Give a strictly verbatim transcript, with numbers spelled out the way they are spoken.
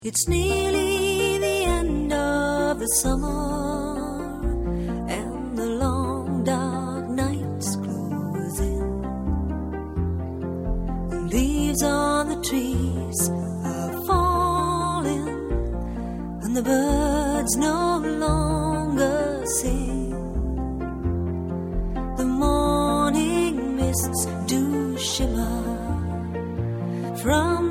It's nearly the end of the summer, and the long dark nights close in. The leaves on the trees are falling, and the birds no longer sing. The morning mists do shimmer from